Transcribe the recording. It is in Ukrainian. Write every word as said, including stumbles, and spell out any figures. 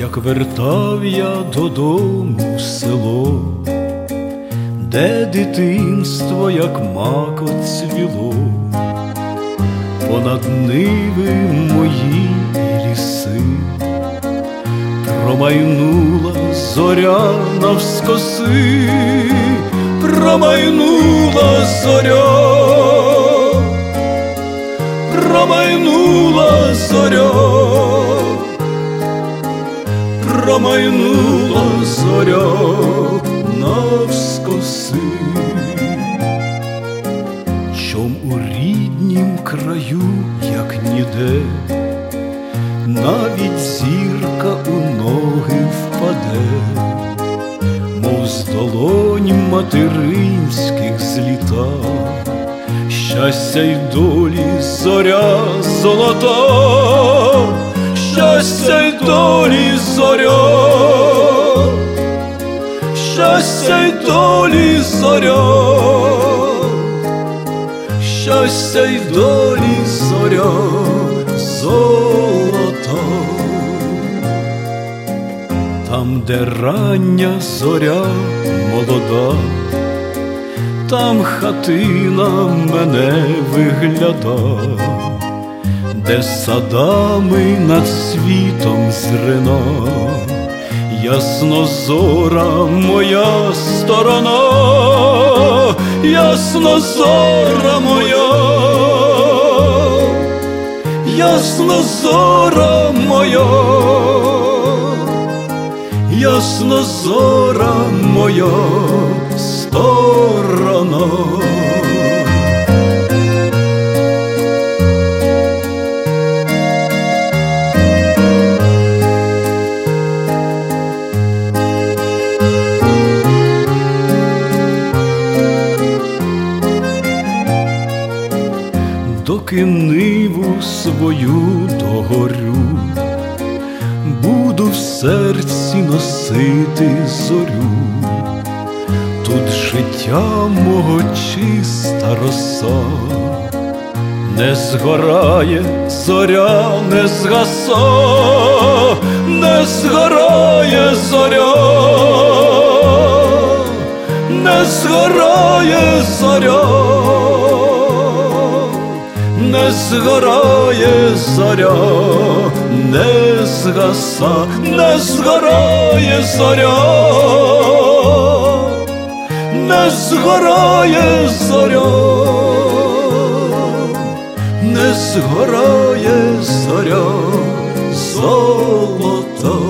Як вертав я додому в село, де дитинство, як мак оцвіло, понад ниви мої і ліси, промайнула зоря навскоси, промайнула зоря, промайнула зоря, промайнула зоря навскоси. Чом у ріднім краю, як ніде, навіть зірка у ноги впаде, мов з долонь материнських зліта, щастя й долі зоря золота, щастя й долі зоря, щастя й долі зоря, щастя й долі зоря золота. Там, де рання зоря молода, там хатина мене вигляда, де садами над світом зрина, яснозора моя сторона, яснозора моя, яснозора моя, яснозора моя сторона. Доки ниву свою догорю, буду в серці носити зорю. Тут життя мого чиста роса, не згорає зоря, не згаса, не згорає зоря, не згорає зоря, не згорає зоря, не згаса, не згорає зоря, не згорає зоря, не згорає зоря золота.